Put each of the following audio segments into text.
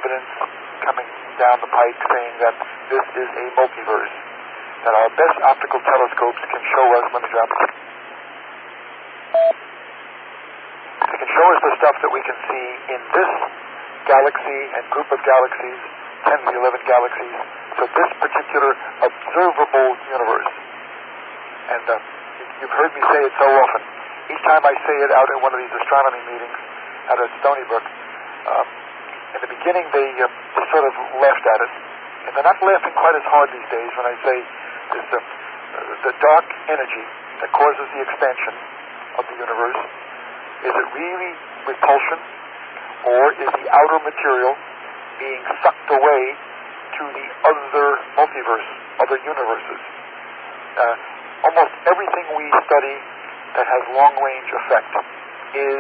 evidence coming down the pike saying that this is a multiverse, that our best optical telescopes can show us. Let me drop it. They can show us the stuff that we can see in this galaxy and group of galaxies, 10 to the 11 galaxies, so this particular observable universe. And you've heard me say it so often. Each time I say it out at one of these astronomy meetings out at Stony Brook, in the beginning they sort of laughed at it, and they're not laughing quite as hard these days when I say this, the dark energy that causes the expansion of the universe. Is it really repulsion, or is the outer material being sucked away to the other multiverse, other universes? Almost everything we study that has long-range effect is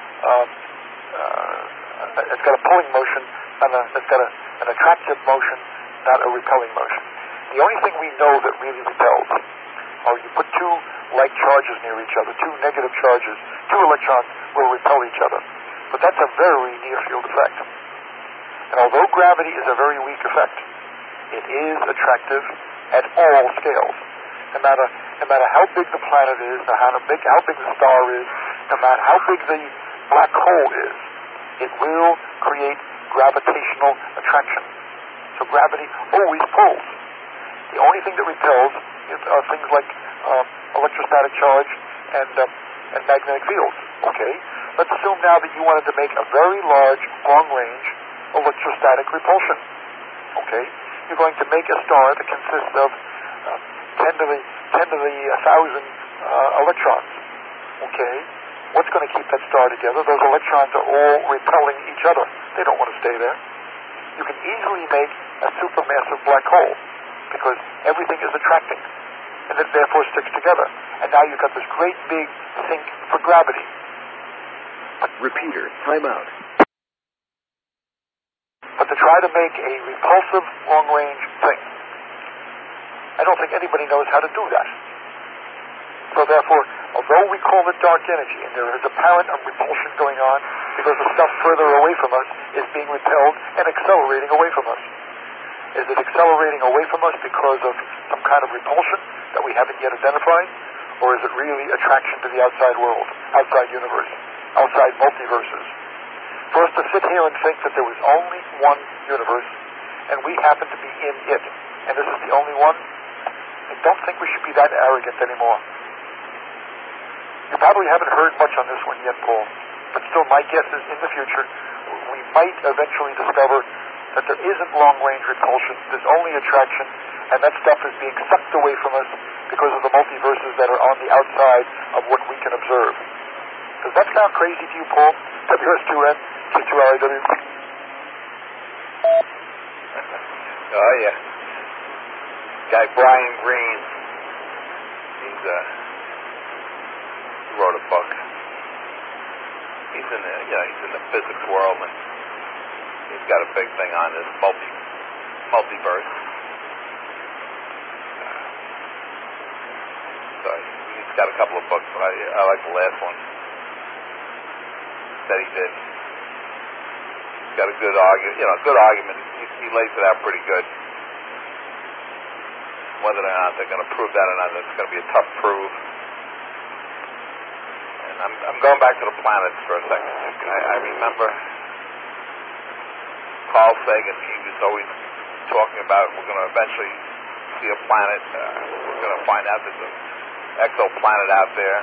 it's got a pulling motion and it's got an attractive motion, not a repelling motion. The only thing we know that really repels, or you put two like charges near each other, two negative charges, two electrons will repel each other. But that's a very near-field effect. And although gravity is a very weak effect, it is attractive at all scales. No matter how big the planet is, no matter how big the star is, no matter how big the black hole is, it will create gravitational attraction. So gravity always pulls. The only thing that repels are things like electrostatic charge and magnetic fields. Okay? Let's assume now that you wanted to make a very large, long-range electrostatic repulsion. Okay? You're going to make a star that consists of 10 to the 1,000 electrons. Okay? What's going to keep that star together? Those electrons are all repelling each other. They don't want to stay there. You can easily make a supermassive black hole because everything is attracting, and it therefore sticks together. And now you've got this great big sink for gravity. Repeater, timeout. But to try to make a repulsive long-range thing, I don't think anybody knows how to do that. So therefore, although we call it dark energy, and there is apparent repulsion going on because the stuff further away from us is being repelled and accelerating away from us. Is it accelerating away from us because of some kind of repulsion that we haven't yet identified? Or is it really attraction to the outside world, outside universe, outside multiverses? For us to sit here and think that there was only one universe, and we happen to be in it, and this is the only one, I don't think we should be that arrogant anymore. You probably haven't heard much on this one yet, Paul, but still my guess is in the future we might eventually discover that there isn't long-range repulsion, there's only attraction, and that stuff is being sucked away from us because of the multiverses that are on the outside of what we can observe. Does that sound crazy to you, Paul? WS2N, K2RIW? Oh, yeah. Guy Brian Greene, he wrote a book. He's in the physics world, and he's got a big thing on this multiverse. So he's got a couple of books, but I like the last one that he did. He's got a good argument. He lays it out pretty good. Whether or not they're going to prove that or not, that's going to be a tough prove. And I'm going back to the planets for a second. I remember Carl Sagan. He was always talking about we're going to eventually see a planet. We're going to find out there's an exoplanet out there.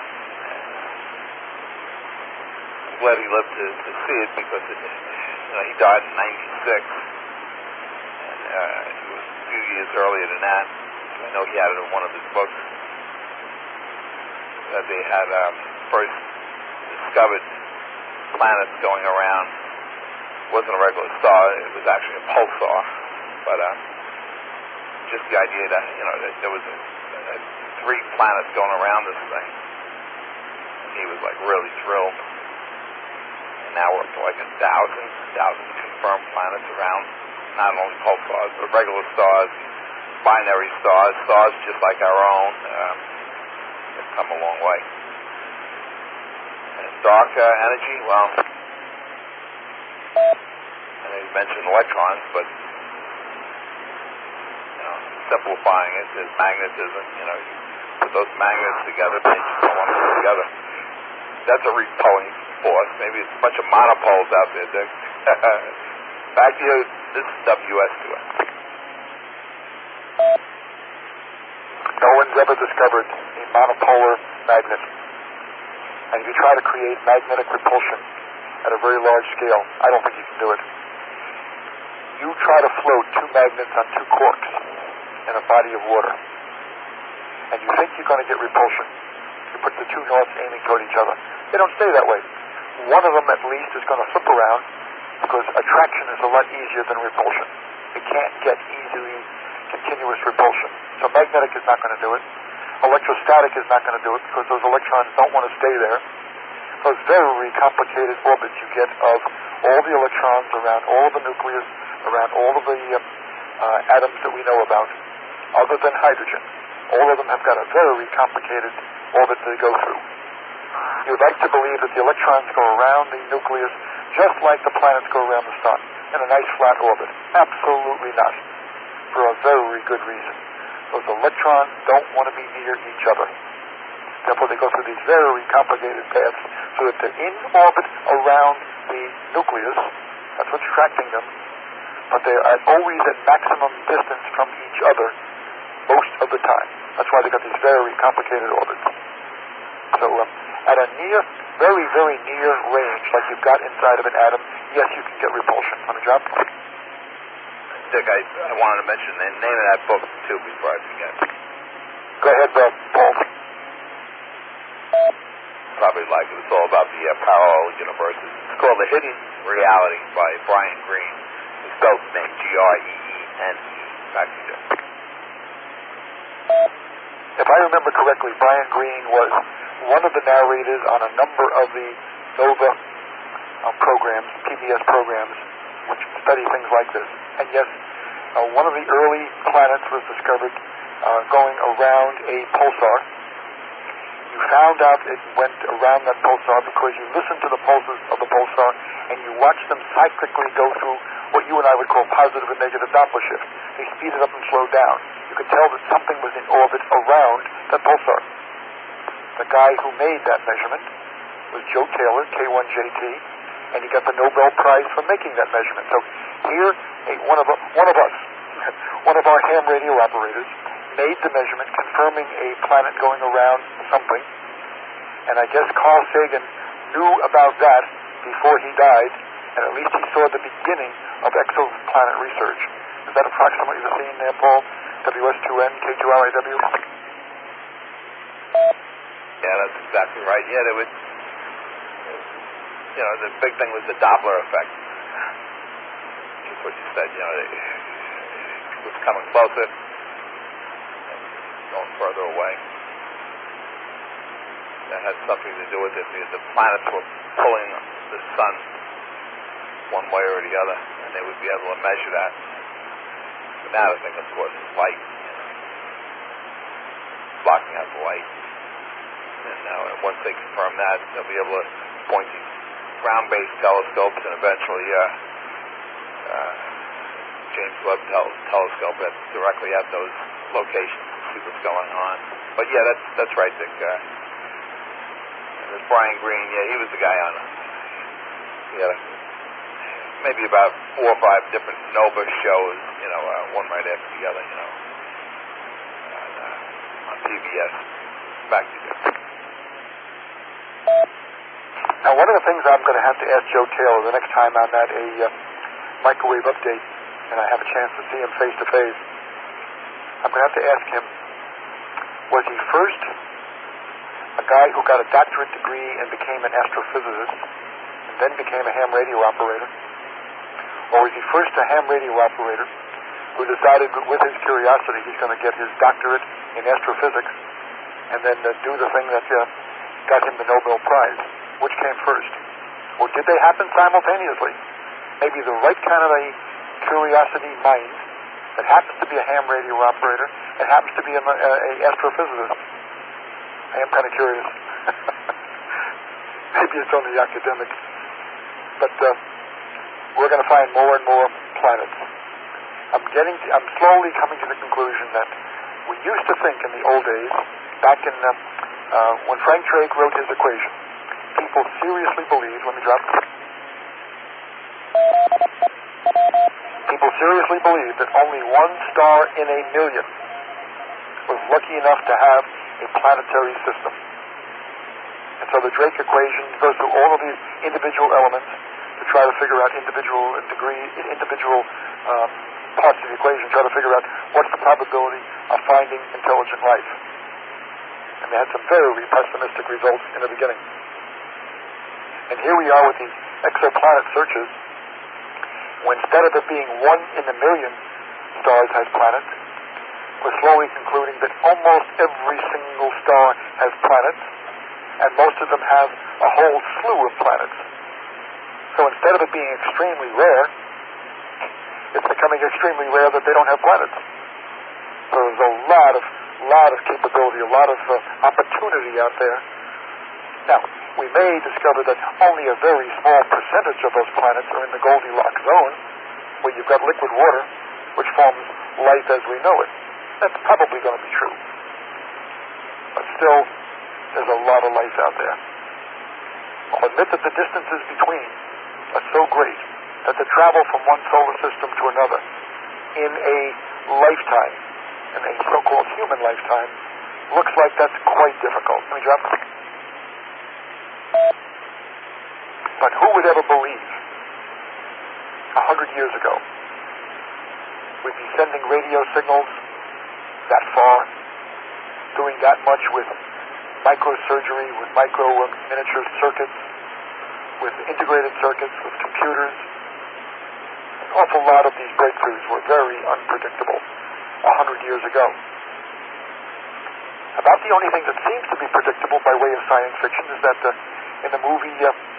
I'm glad he lived to see it because he died in '96, and it was a few years earlier than that. I know he had it in one of his books that they had first discovered planets going around. It wasn't a regular star; it was actually a pulsar. But just the idea that that there was 3 planets going around this thing, and he was like really thrilled. And now we're up to like 1,000 confirmed planets around not only pulsars but regular stars. Binary stars just like our own, have come a long way. And dark energy, well, and mentioned electrons, but simplifying it is magnetism. You put those magnets together, and you pull them together. That's a repelling force. Maybe it's a bunch of monopoles out there, Dick. Back to you. This is WS2N. No one's ever discovered a monopolar magnet. And if you try to create magnetic repulsion at a very large scale, I don't think you can do it. You try to float two magnets on two corks in a body of water, and you think you're going to get repulsion. You put the two norths aiming toward each other. They don't stay that way. One of them, at least, is going to flip around because attraction is a lot easier than repulsion. It can't get easily continuous repulsion. So magnetic is not going to do it. Electrostatic is not going to do it because those electrons don't want to stay there. Those very complicated orbits you get of all the electrons around all of the nucleus, around all of the atoms that we know about, other than hydrogen. All of them have got a very complicated orbit they go through. You'd like to believe that the electrons go around the nucleus just like the planets go around the sun, in a nice flat orbit. Absolutely not. For a very good reason. Those electrons don't want to be near each other. Therefore, they go through these very complicated paths so that they're in orbit around the nucleus. That's what's attracting them. But they are always at maximum distance from each other most of the time. That's why they got these very complicated orbits. So at a very, very near range, like you've got inside of an atom, yes, you can get repulsion. Want to drop? Dick, I wanted to mention the name of that book, too, before I forget. Go ahead, Paul. Probably like it. It's all about the parallel universes. It's called The Hidden Reality by Brian Greene. It's spelled his name, Greene. Back to you. If I remember correctly, Brian Greene was one of the narrators on a number of the NOVA programs, PBS programs, which study things like this. And yes, one of the early planets was discovered going around a pulsar. You found out it went around that pulsar because you listened to the pulses of the pulsar and you watched them cyclically go through what you and I would call positive and negative Doppler shift. They speeded up and slowed down. You could tell that something was in orbit around that pulsar. The guy who made that measurement was Joe Taylor, K1JT, and he got the Nobel Prize for making that measurement. So here, one of us, one of our ham radio operators, made the measurement confirming a planet going around something, and I guess Carl Sagan knew about that before he died, and at least he saw the beginning of exoplanet research. Is that approximately the scene there, Paul? WS2N, K2LIW? Yeah, that's exactly right. Yeah, there was, the big thing was the Doppler effect. Just what you said, it was coming closer, going further away. That had something to do with it because the planets were pulling the sun one way or the other, and they would be able to measure that. But now the thing, of course, is light, blocking out the light. And once they confirm that, they'll be able to point these ground-based telescopes and eventually James Webb telescope directly at those locations to see what's going on. But yeah, that's right, Dick. There's Brian Greene. Yeah, he was the guy on. He had maybe about 4 or 5 different NOVA shows. One right after the other. On PBS. Back to you. Now, one of the things I'm going to have to ask Joe Taylor the next time I'm at a microwave update and I have a chance to see him face to face, I'm going to have to ask him, was he first a guy who got a doctorate degree and became an astrophysicist and then became a ham radio operator? Or was he first a ham radio operator who decided that with his curiosity he's going to get his doctorate in astrophysics and then do the thing that got him the Nobel Prize? Which came first? Or did they happen simultaneously? Maybe the right kind of a curiosity mind that happens to be a ham radio operator and happens to be a astrophysicist. I am kind of curious. Maybe it's only academic. But we're going to find more and more planets. I'm slowly coming to the conclusion that we used to think in the old days, back in when Frank Drake wrote his equation, people seriously believed, people seriously believed that only one star in a million was lucky enough to have a planetary system. And so the Drake equation goes through all of these individual elements to try to figure out individual parts of the equation, try to figure out what's the probability of finding intelligent life. And they had some very pessimistic results in the beginning. And here we are with these exoplanet searches, when instead of it being one in a million stars has planets, we're slowly concluding that almost every single star has planets, and most of them have a whole slew of planets. So instead of it being extremely rare, it's becoming extremely rare that they don't have planets. So there's a lot of capability, a lot of opportunity out there. Now, we may discover that only a very small percentage of those planets are in the Goldilocks zone, where you've got liquid water, which forms life as we know it. That's probably going to be true. But still, there's a lot of life out there. I'll admit that the distances between are so great that the travel from one solar system to another in a lifetime, in a so-called human lifetime, looks like that's quite difficult. Let me drop it. But who would ever believe 100 years ago we'd be sending radio signals that far, doing that much with microsurgery, with micro miniature circuits, with integrated circuits, with computers? An awful lot of these breakthroughs were very unpredictable 100 years ago. About the only thing that seems to be predictable by way of science fiction is that in the movie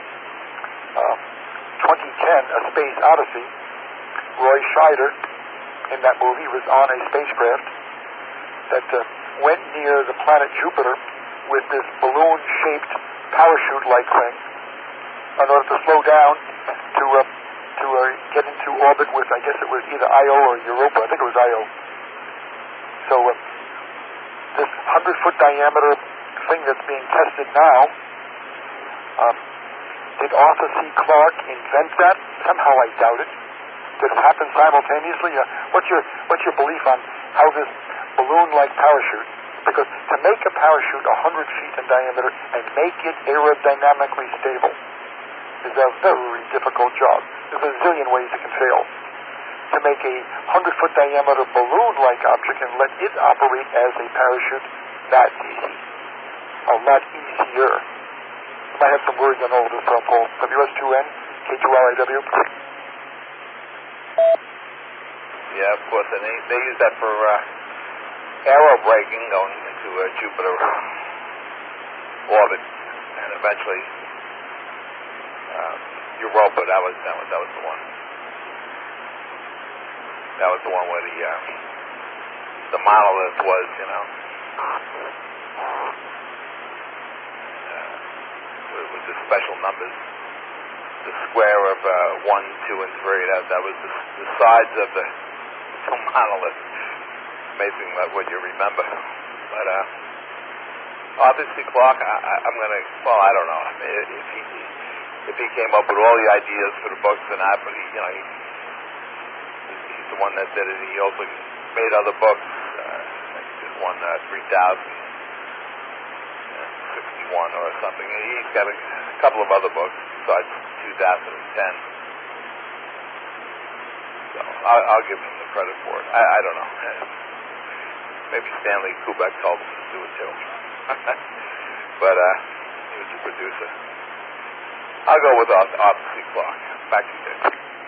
2010, A Space Odyssey, Roy Scheider in that movie was on a spacecraft that went near the planet Jupiter with this balloon-shaped parachute-like thing in order to slow down to get into orbit with, I guess it was either Io or Europa. I think it was Io. So this 100-foot diameter thing that's being tested now, did Arthur C. Clarke invent that? Somehow I doubt it. Did it happen simultaneously? What's your belief on how this balloon-like parachute, because to make a parachute 100 feet in diameter and make it aerodynamically stable is a very difficult job. There's a zillion ways it can fail. To make a 100-foot diameter balloon-like object and let it operate as a parachute, that's easy. A lot easier. You might have some words on all of this, Paul. WS2N, K2RIW. Yeah, of course, and they use that for aerobraking going into Jupiter orbit, and eventually Europa. That was the one. That was the one where the monolith was, with the special numbers. The square of 1, 2, and 3. That was the sides of the monolith. Amazing what you remember. But Arthur C. Clarke, I'm gonna. Well, I don't know if he came up with all the ideas for the books and that, but he's the one that did it. He also made other books. There's one 3061 or something. He's got a couple of other books besides 2010. So I'll give him the credit for it. I don't know. Maybe Stanley Kubrick told him to do it too. But he was the producer. I'll go with Arthur C. Clarke. Back to you.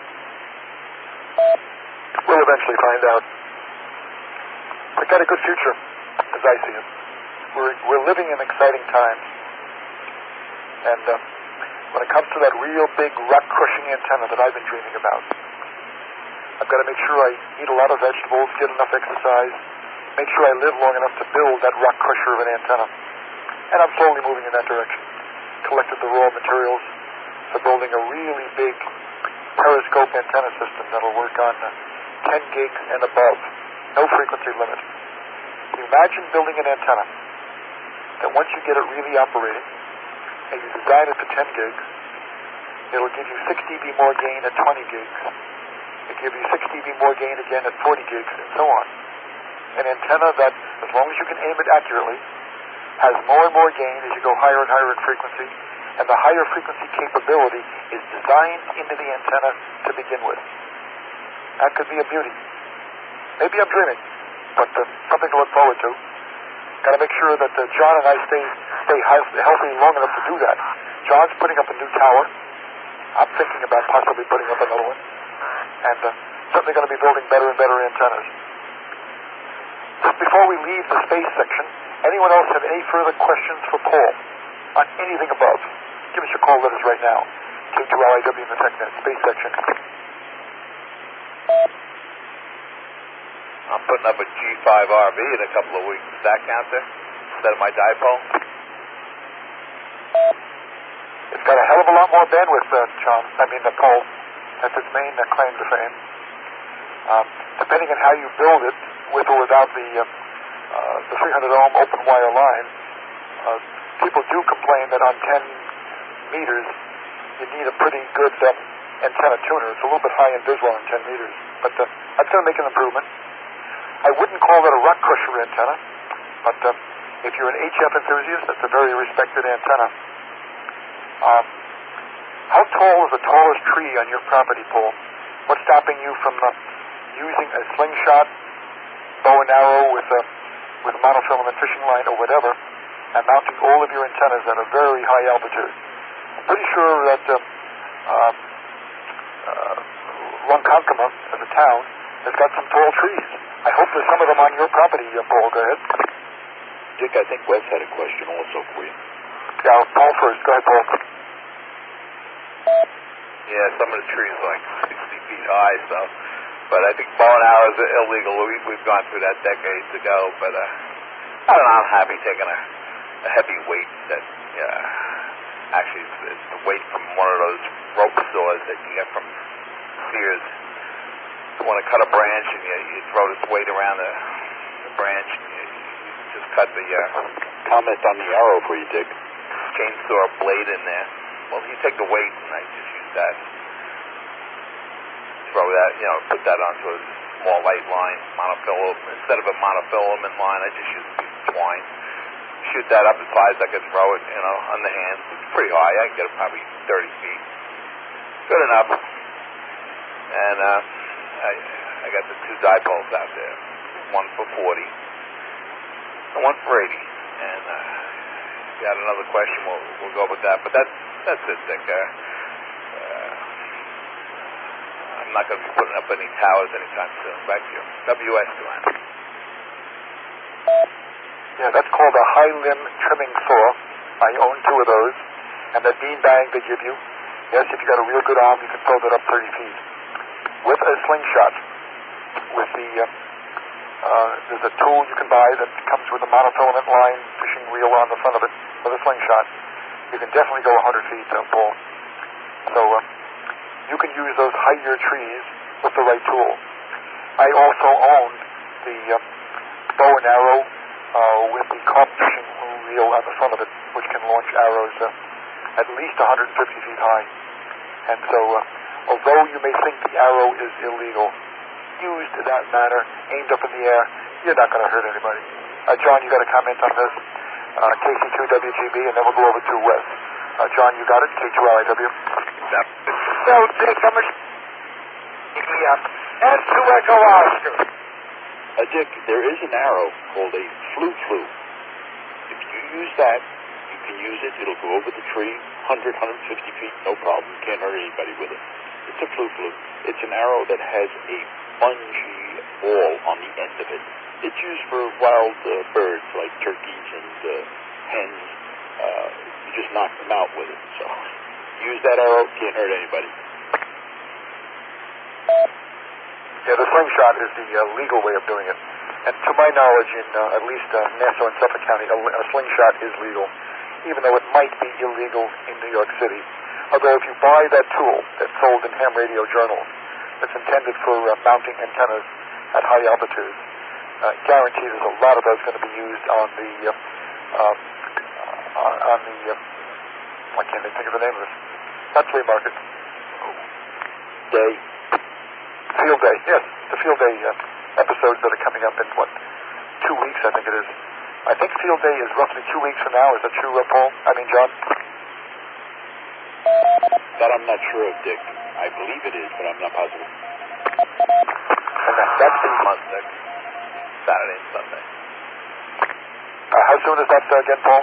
We'll eventually find out. We've got a good future, as I see it. We're living in exciting times. And when it comes to that real big rock-crushing antenna that I've been dreaming about, I've got to make sure I eat a lot of vegetables, get enough exercise, make sure I live long enough to build that rock crusher of an antenna. And I'm slowly moving in that direction. Collected the raw materials for building a really big periscope antenna system that'll work on 10 gigs and above. No frequency limit. Can you imagine building an antenna that once you get it really operating and you design it for 10 gigs, it'll give you 6 dB more gain at 20 gigs. It'll give you 6 dB more gain again at 40 gigs, and so on. An antenna that, as long as you can aim it accurately, has more and more gain as you go higher and higher in frequency, and the higher frequency capability is designed into the antenna to begin with. That could be a beauty. Maybe I'm dreaming, but something to look forward to. Got to make sure that John and I stay healthy long enough to do that. John's putting up a new tower. I'm thinking about possibly putting up another one, and certainly going to be building better and better antennas. Just before we leave the space section, anyone else have any further questions for Paul on anything above? Give us your call letters right now. K2LIW in the TechNet space section. I'm putting up a G5RV in a couple of weeks. Does that count there? Instead of my dipole? It's got a hell of a lot more bandwidth, John. Paul. That's its main claim to fame. Depending on how you build it, with or without the 300 ohm open wire line, people do complain that on 10 meters you need a pretty good antenna tuner. It's a little bit high in visual on 10 meters, but that's going to make an improvement. I wouldn't call that a rock crusher antenna, but if you're an HF enthusiast, that's a very respected antenna. How tall is the tallest tree on your property, Paul? What's stopping you from using a slingshot, bow and arrow with a monofilament fishing line or whatever, and mounting all of your antennas at a very high altitude? I'm pretty sure that Ronkonkoma, as a town, has got some tall trees. I hope there's some of them on your property, Paul. Go ahead. Dick, I think Wes had a question also for you. Yeah, Paul first. Go ahead, Paul. Yeah, some of the trees are like 60 feet high, but I think bow and arrows are illegal. We've gone through that decades ago, but I don't know, I'm happy taking a heavy weight that, actually it's the weight from one of those rope saws that you get from Sears. You want to cut a branch and you throw this weight around the branch and you just cut the... Comment on the arrow for you, Dick. Chainsaw blade in there. Well, you take the weight and I just use that. Throw that, put that onto a small light line, monofilament. Instead of a monofilament line, I just use a piece of twine. Shoot that up as high as I can throw it, on the hand. It's pretty high. I can get it probably 30 feet. Good enough. And I got the 2 dipoles out there. One for 40 and one for 80. And if you got another question, we'll go with that. But that's it, Dick. I'm not going to be putting up any towers anytime soon. Back to you. WS Glenn. Yeah, that's called a high limb trimming saw. I own 2 of those. And that bean bag they give you, yes, if you got a real good arm, you can throw that up 30 feet. With a slingshot, with there's a tool you can buy that comes with a monofilament line fishing reel on the front of it with a slingshot. You can definitely go 100 feet, Paul. So you can use those higher trees with the right tool. I also own the bow and arrow with the carp fishing reel on the front of it, which can launch arrows at least 150 feet high. And so, although you may think the arrow is illegal, used in that manner, aimed up in the air, you're not going to hurt anybody. John, you got a comment on this? KC2WGB, and then we'll go over to Wes. John, you got it? K2LIW. So, Dick, I'm S2 Echo Oscar. Dick, there is an arrow called a flu-flu. If you use that, you can use it. It'll go over the tree, 100, 150 feet, no problem. Can't hurt anybody with it. It's a flu-flu. It's an arrow that has a spongy ball on the end of it. It's used for wild birds like turkeys and hens. You just knock them out with it. So use that arrow, can't hurt anybody. Yeah, the slingshot is the legal way of doing it. And to my knowledge, in at least Nassau and Suffolk County, a slingshot is legal, even though it might be illegal in New York City. Although if you buy that tool that's sold in ham radio journals, that's intended for mounting antennas at high altitudes, guaranteed there's a lot of those going to be used on the I can't even think of the name of this. Not flea market. Day. Field day, yes. The field day episodes that are coming up in, 2 weeks, I think it is. I think field day is roughly 2 weeks from now. Is that true, Paul? John? That I'm not sure of, Dick. I believe it is, but I'm not positive. And that's the month, Dick. Saturday and Sunday. How soon is that again, Paul?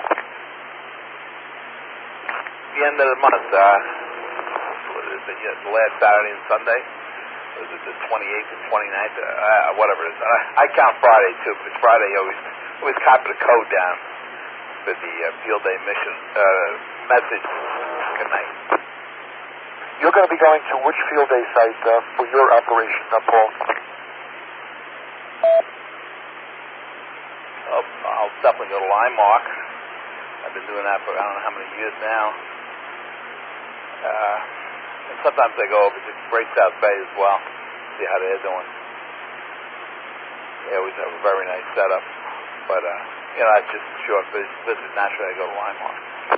The end of the month. What is it? The last Saturday and Sunday. Was it the 28th and 29th? Whatever it is. I count Friday too, because Friday always copy the code down for the field day mission message. Good night. You're going to be going to which field day site for your operation, Paul? I'll definitely go to Limemark. I've been doing that for I don't know how many years now. And sometimes I go over to Great South Bay as well, see how they're doing. They always have a very nice setup. But, that's just a short visit. Naturally, I go to Limemark.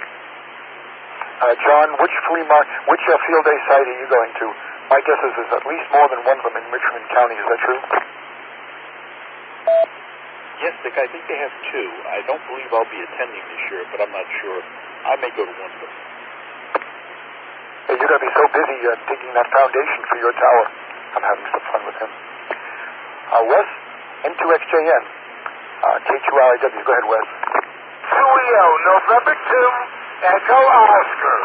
John, which field day site are you going to? My guess is there's at least more than one of them in Richmond County. Is that true? Yes, Dick, I think they have two. I don't believe I'll be attending this year, but I'm not sure. I may go to one of them. Hey, you're going to be so busy digging that foundation for your tower. I'm having some fun with him. Wes, N2XJN, K2RIW. Go ahead, Wes. Julio, November 2, Echo Oscar.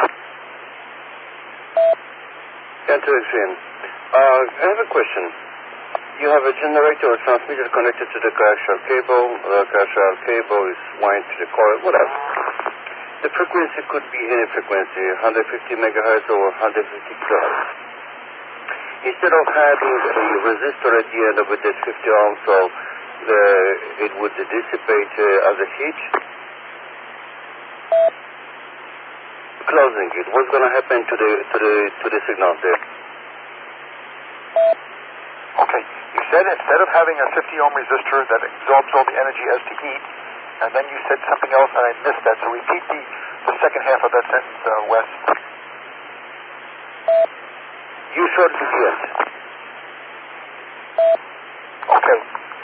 N2XJN. I have a question. You have a generator or transmitter connected to the coaxial cable. The coaxial cable is wired to the coil, whatever. The frequency could be any frequency, 150 megahertz or 150 kilohertz. Instead of having a resistor at the end of it that's 50 ohms, so it would dissipate as a heat. Closing it, what's going to happen to the signal there? Okay, you said instead of having a 50 ohm resistor that absorbs all the energy as to heat, and then you said something else and I missed that, so repeat the second half of that sentence, Wes. You short the end. Okay.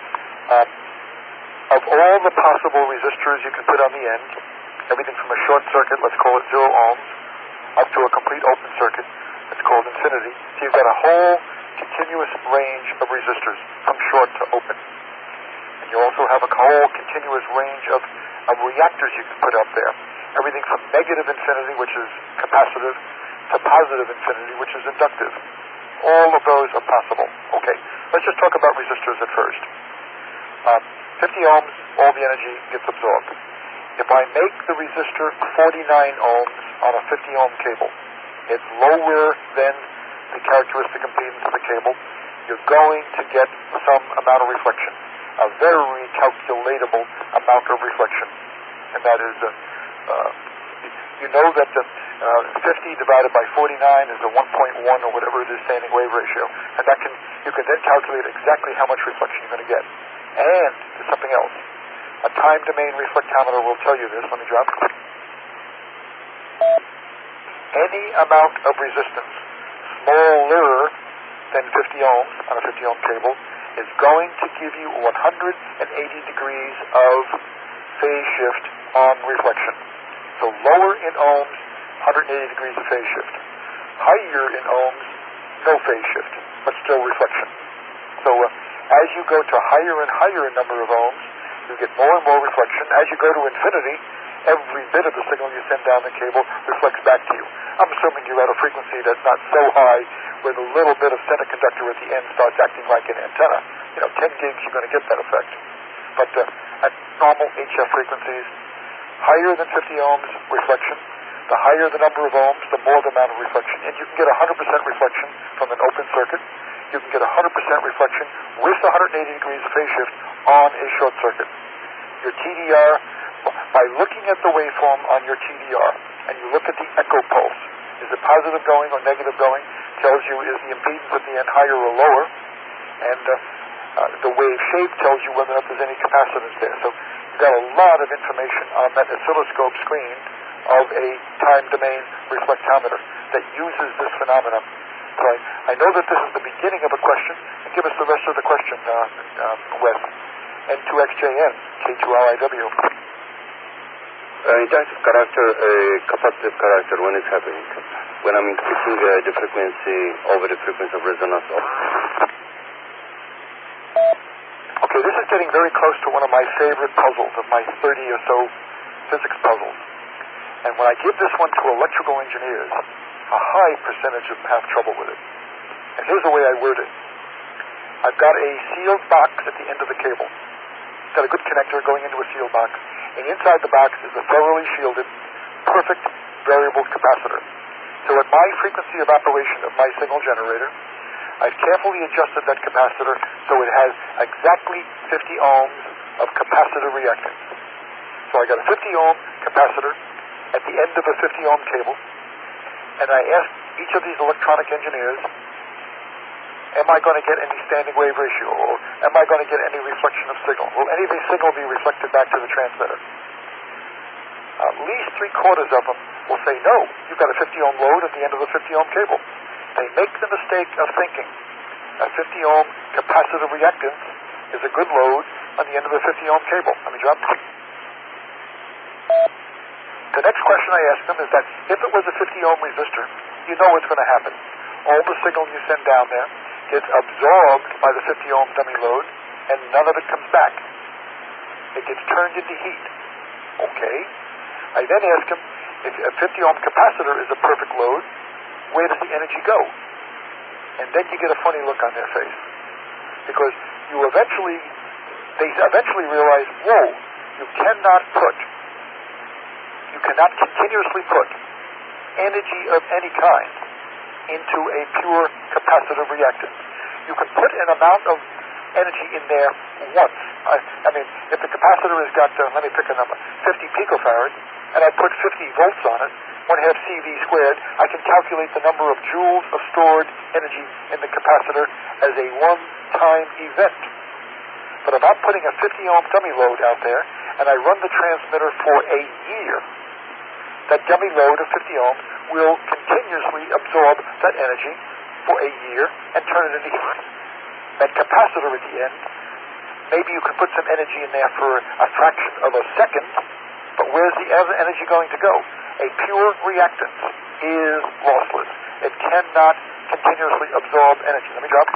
Of all the possible resistors you can put on the end, everything from a short circuit, let's call it 0 ohms, up to a complete open circuit, that's called infinity. So you've got a whole continuous range of resistors from short to open. And you also have a whole continuous range of reactors you can put up there. Everything from negative infinity, which is capacitive, to positive infinity, which is inductive. All of those are possible. Okay, let's just talk about resistors at first. 50 ohms, all the energy gets absorbed. If I make the resistor 49 ohms on a 50 ohm cable, it's lower than the characteristic impedance of the cable, you're going to get some amount of reflection, a very calculatable amount of reflection. And that is, you know that 50 divided by 49 is a 1.1 or whatever it is standing wave ratio. And you can then calculate exactly how much reflection you're going to get. And there's something else. A time domain reflectometer will tell you this. Let me drop. Any amount of resistance smaller than 50 ohms on a 50 ohm cable is going to give you 180 degrees of phase shift on reflection. So lower in ohms, 180 degrees of phase shift. Higher in ohms, no phase shift, but still reflection. So as you go to higher and higher number of ohms, you get more and more reflection. As you go to infinity, every bit of the signal you send down the cable reflects back to you. I'm assuming you're at a frequency that's not so high where the little bit of center conductor at the end starts acting like an antenna. 10 gigs, you're going to get that effect. But at normal HF frequencies, higher than 50 ohms reflection. The higher the number of ohms, the more the amount of reflection. And you can get 100% reflection from an open circuit. You can get 100% reflection with 180 degrees of phase shift on a short circuit. Your TDR, by looking at the waveform on your TDR, and you look at the echo pulse, Is it positive going or negative going? Tells you is the impedance at the end higher or lower. And the wave shape tells you whether or not there's any capacitance there. So you've got a lot of information on that oscilloscope screen of a time domain reflectometer that uses this phenomenon. So I know that this is the beginning of a question. And give us the rest of the question, Wes. N2XJN, K2RIW. In terms of character, capacitive character, when it's happening, when I'm increasing the frequency over the frequency of resonance. Okay, this is getting very close to one of my favorite puzzles of my 30 or so physics puzzles. And when I give this one to electrical engineers, a high percentage of them have trouble with it. And here's the way I word it. I've got a sealed box at the end of the cable. It's got a good connector going into a sealed box. And inside the box is a thoroughly shielded, perfect variable capacitor. So at my frequency of operation of my signal generator, I've carefully adjusted that capacitor so it has exactly 50 ohms of capacitor reactance. So I got a 50 ohm capacitor at the end of a 50 ohm cable, and I asked each of these electronic engineers, am I going to get any standing wave ratio, or am I going to get any reflection of signal? Will any of these signal be reflected back to the transmitter? At least 3/4 of them will say no. You've got a 50 ohm load at the end of a 50 ohm cable. They make the mistake of thinking a 50 ohm capacitive reactance is a good load on the end of a 50 ohm cable. Let me drop. The next question I ask them is that if it was a 50 ohm resistor, you know what's going to happen. All the signal you send down there gets absorbed by the 50 ohm dummy load, and none of it comes back. It gets turned into heat. Okay. I then ask them, if a 50 ohm capacitor is a perfect load, where does the energy go? And then you get a funny look on their face. Because they eventually realize, whoa, you cannot continuously put energy of any kind into a pure capacitive reactance. You can put an amount of energy in there once. I mean, if the capacitor has got, let me pick a number, 50 picofarads, and I put 50 volts on it, 1/2 CV squared, I can calculate the number of joules of stored energy in the capacitor as a one-time event. But if I'm putting a 50 ohm dummy load out there, and I run the transmitter for a year, that dummy load of 50 ohms will continuously absorb that energy for a year and turn it into heat. That capacitor at the end, maybe you can put some energy in there for a fraction of a second, but where's the other energy going to go? A pure reactance is lossless. It cannot continuously absorb energy. Let me drop.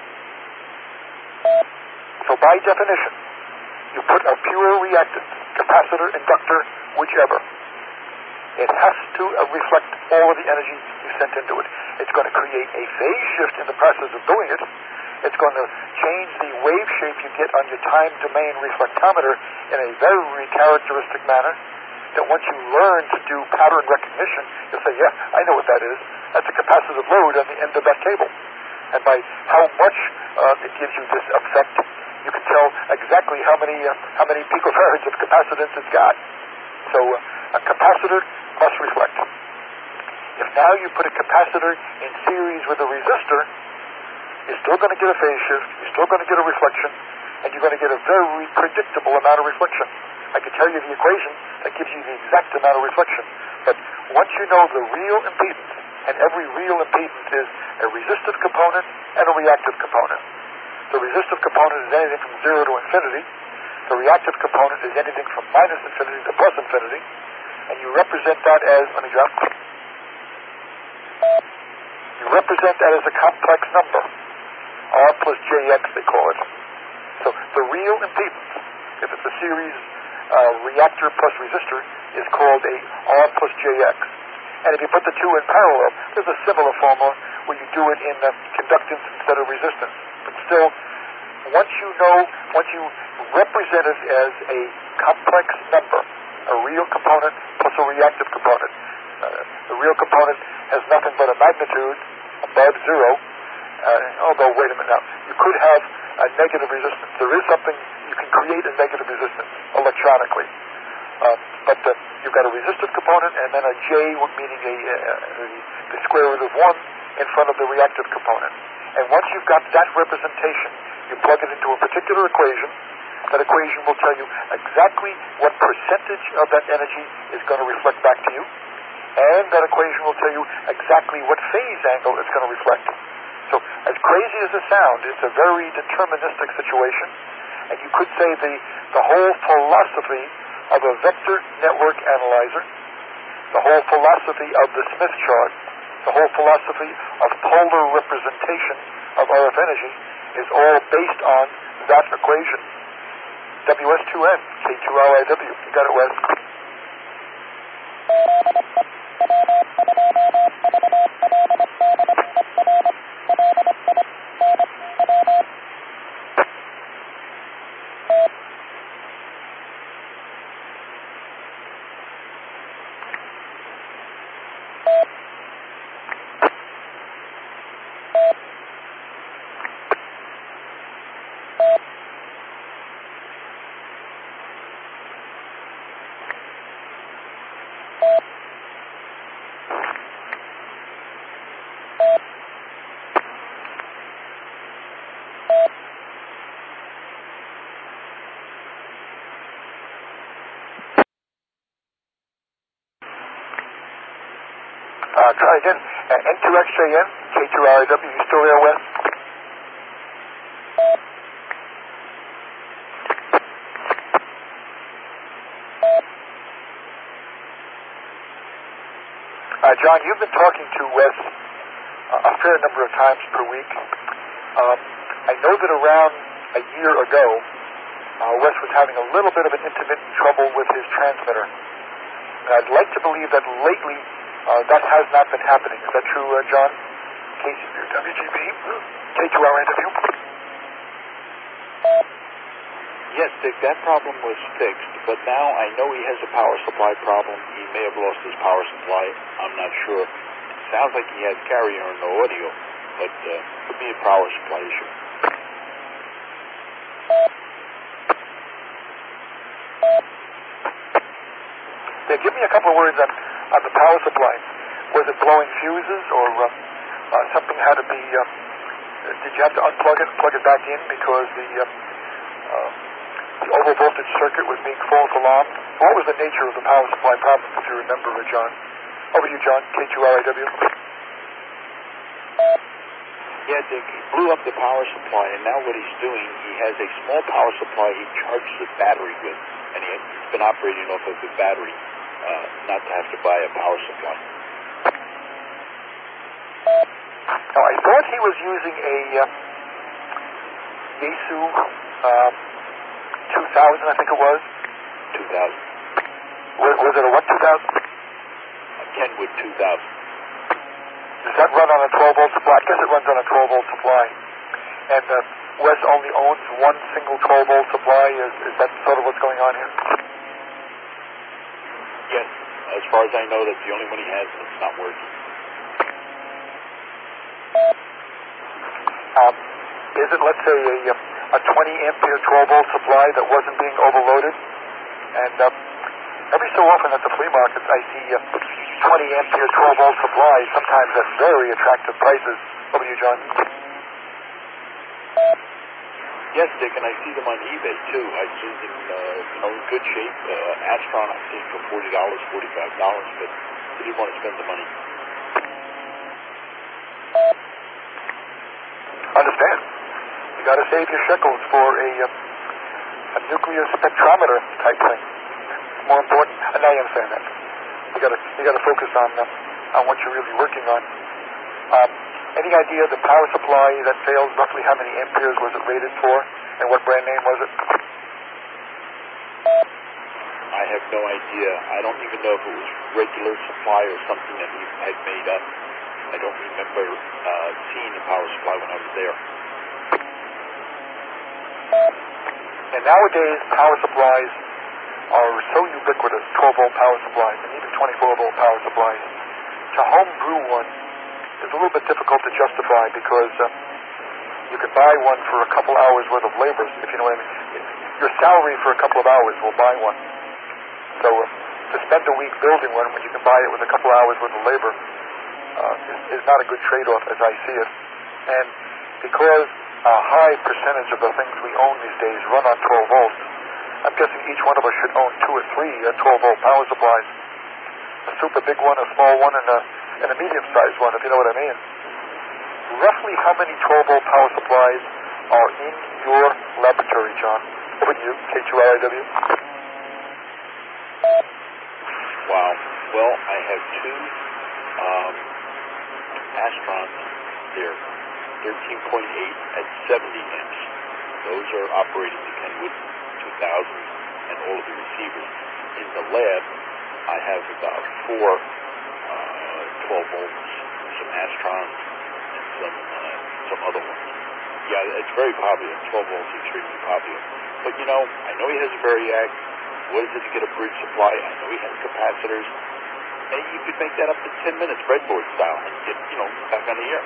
So by definition, you put a pure reactance, capacitor, inductor, whichever. It has to reflect all of the energy you sent into it. It's going to create a phase shift in the process of doing it. It's going to change the wave shape you get on your time domain reflectometer in a very characteristic manner that once you learn to do pattern recognition, you'll say, yeah, I know what that is. That's a capacitive load on the end of that cable. And by how much it gives you this effect, you can tell exactly how many picofarads of capacitance it's got. So a capacitor must reflect. If now you put a capacitor in series with a resistor, you're still going to get a phase shift, you're still going to get a reflection, and you're going to get a very predictable amount of reflection. I can tell you the equation that gives you the exact amount of reflection. But once you know the real impedance, and every real impedance is a resistive component and a reactive component. The resistive component is anything from 0 to infinity. The reactive component is anything from minus infinity to plus infinity. And you represent that as, let me drop. You represent that as a complex number. R plus JX, they call it. So the real impedance, if it's a series reactor plus resistor, is called a R plus JX. And if you put the two in parallel, there's a similar formula where you do it in conductance instead of resistance. But still, once you represent it as a complex number, a real component plus a reactive component. The real component has nothing but a magnitude above 0. Although, wait a minute now, you could have a negative resistance. There is something, you can create a negative resistance electronically. But you've got a resistive component and then a J, meaning the square root of 1 in front of the reactive component. And once you've got that representation, you plug it into a particular equation. That equation will tell you exactly what percentage of that energy is going to reflect back to you. And that equation will tell you exactly what phase angle it's going to reflect. So as crazy as it sounds, it's a very deterministic situation. And you could say the whole philosophy of a vector network analyzer, the whole philosophy of the Smith chart, the whole philosophy of polar representation of RF energy is all based on that equation. WS2N, K2RIW. You got it, Wes. Try again. N2XJN, K2RIW. You still there, Wes? John, you've been talking to Wes a fair number of times per week. I know that around a year ago, Wes was having a little bit of an intermittent trouble with his transmitter. And I'd like to believe that lately that has not been happening. Is that true, John? WGB, K2RIW. Yes, Dick, that problem was fixed, but now I know he has a power supply problem. He may have lost his power supply. I'm not sure. It sounds like he has carrier and no audio, but could be a power supply issue. Yeah, give me a couple of words on the power supply. Was it blowing fuses, or something had to be? Did you have to unplug it and plug it back in because the overvoltage circuit was being false alarmed? What was the nature of the power supply problem, if you remember, John? Over to you, John, K2RIW. Yeah, Dick, he blew up the power supply, and now what he's doing, he has a small power supply he charges a battery with, and he's been operating off of the battery, not to have to buy a power supply. Now, I thought he was using a Yaesu 2000, I think it was. 2000. Was it a what 2000? A Kenwood 2000. Does that run on a 12-volt supply? I guess it runs on a 12-volt supply. And Wes only owns one single 12-volt supply. Is that sort of what's going on here? Yes. As far as I know, that's the only one he has, and it's not working. Is it, let's say, a 20-ampere 12-volt supply that wasn't being overloaded? And every so often at the flea markets, I see 20-ampere 12-volt supplies, sometimes at very attractive prices. Over to you, John. Yes, Dick, and I see them on eBay, too. I see them in good shape. Astron, I've seen for $40, $45, but I didn't want to spend the money. Understand. You got to save your shekels for a nuclear spectrometer type thing. It's more important. And now you understand that. You got to focus on what you're really working on. Any idea the power supply that failed, roughly how many amperes was it rated for, and what brand name was it? I have no idea. I don't even know if it was regular supply or something that he had made up. I don't remember seeing the power supply when I was there. And nowadays, power supplies are so ubiquitous, 12-volt power supplies, and even 24-volt power supplies. To homebrew one is a little bit difficult to justify because you can buy one for a couple hours worth of labor, if you know what I mean. Your salary for a couple of hours will buy one. So to spend a week building one when you can buy it with a couple hours worth of labor is not a good trade-off as I see it. And because a high percentage of the things we own these days run on 12 volts, I'm guessing each one of us should own 2 or 3 12-volt power supplies. A super big one, a small one, and a medium-sized one, if you know what I mean. Roughly how many 12-volt power supplies are in your laboratory, John? Over to you, K2LIW. Wow. Well, I have 2 Astrons. They're 13.8 at 70 amps. Those are operating the Kenwood 2000 and all of the receivers. In the lab, I have about 4 12 volts, some Astrons, and some other ones. Yeah, it's very popular. 12 volts is extremely popular. But, you know, I know he has a Variac. What is it to get a bridge supply? I know he has capacitors. And you could make that up to 10 minutes breadboard style and get, back on the air.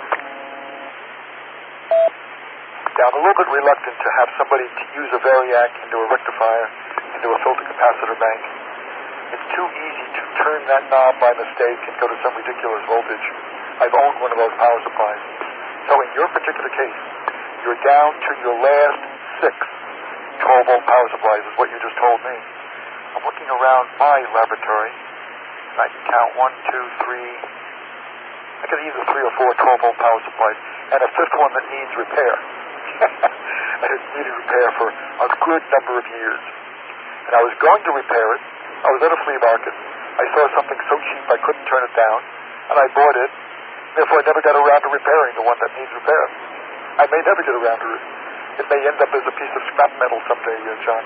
Yeah, I'm a little bit reluctant to have somebody use a Variac into a rectifier, into a filter capacitor bank. It's too easy to turn that knob by mistake and go to some ridiculous voltage. I've owned one of those power supplies. So in your particular case, you're down to your last 6 12-volt power supplies is what you just told me. I'm looking around my laboratory. I can count 1, 2, 3. I got either 3 or 4 12-volt power supplies, and a 5th one that needs repair. I had needed repair for a good number of years. And I was going to repair it. I was at a flea market. I saw something so cheap I couldn't turn it down, and I bought it. Therefore, I never got around to repairing the one that needs repair. I may never get around to it. It may end up as a piece of scrap metal someday, John.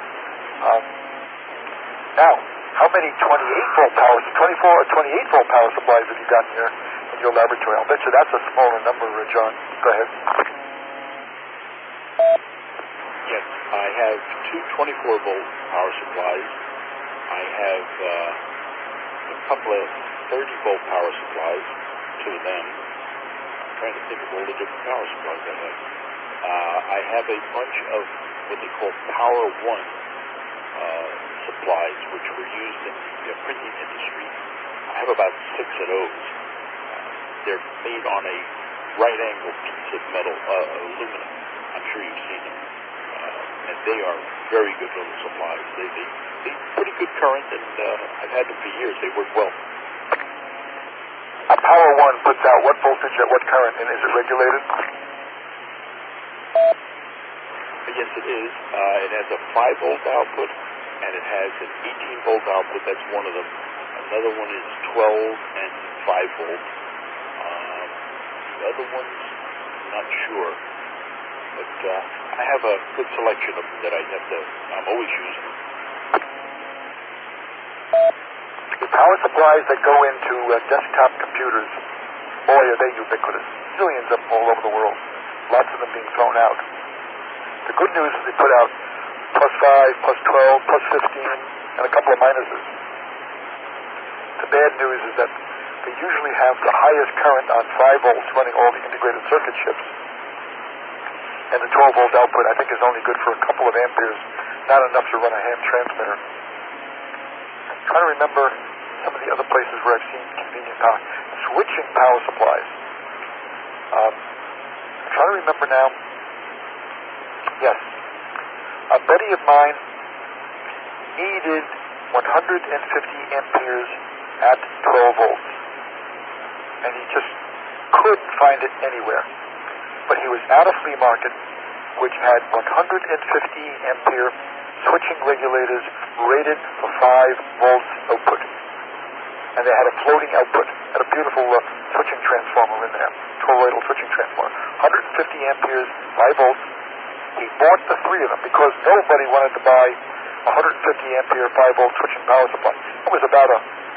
Now, how many 24 or 28-volt power supplies have you got in your laboratory? I'll bet you that's a smaller number, John. Go ahead. Yes, I have 2 24-volt power supplies. I have a couple of 30-volt power supplies, 2 of them. I'm trying to think of all the different power supplies I have. I have a bunch of what they call Power One supplies, which were used in the printing industry. I have about 6 of those. They're made on a right-angle piece of metal, aluminum. I'm sure you've seen them. And they are very good little supplies. They pretty good current, and I've had them for years. They work well. A Power One puts out what voltage at what current, and is it regulated? Yes, it is. It has a 5-volt output, and it has an 18-volt output. That's one of them. Another one is 12 and 5 volt. The other ones, I'm not sure. But I have a good selection of them that I'm always using. The power supplies that go into desktop computers, boy, are they ubiquitous. Zillions of them all over the world. Lots of them being thrown out. The good news is they put out +5, +12, +15, and a couple of minuses. The bad news is that they usually have the highest current on 5 volts running all the integrated circuit chips. And the 12-volt output, I think, is only good for a couple of amperes, not enough to run a ham transmitter. I'm trying to remember some of the other places where I've seen convenient power. Switching power supplies. I'm trying to remember now. Yes. A buddy of mine needed 150 amperes at 12 volts. And he just couldn't find it anywhere. But he was at a flea market which had 150 ampere switching regulators rated for 5 volts output. And they had a floating output, had a beautiful switching transformer in there, toroidal switching transformer. 150 amperes, 5 volts. He bought the 3 of them because nobody wanted to buy 150 ampere 5 volt switching power supply. It was about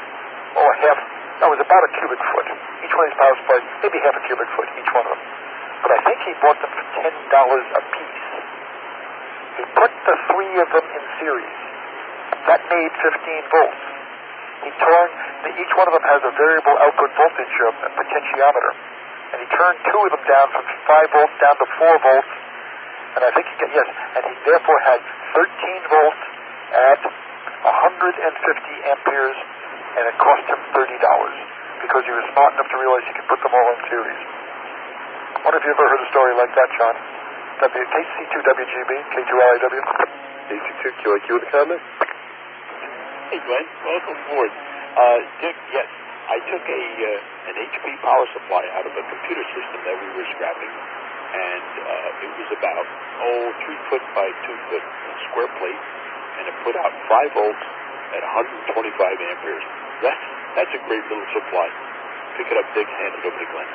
a cubic foot. Each one of these power supplies, maybe half a cubic foot, each one of them. But I think he bought them for $10 a piece. He put the 3 of them in series. That made 15 volts. Each one of them has a variable output voltage potentiometer. And he turned 2 of them down from 5 volts down to 4 volts. And I think and he therefore had 13 volts at 150 amperes, and it cost him $30 because he was smart enough to realize he could put them all in series. I wonder if you ever heard a story like that, John. KC2WGB, K2LIW. KC2QIQ with a comment? Hey, Glenn. Welcome aboard. Dick, yes, I took an HP power supply out of a computer system that we were scrapping, and it was about 3 foot by 2 foot square plate, and it put out 5 volts at 125 amperes. That's a great little supply. Pick it up, Dick, hand it over to Glenn.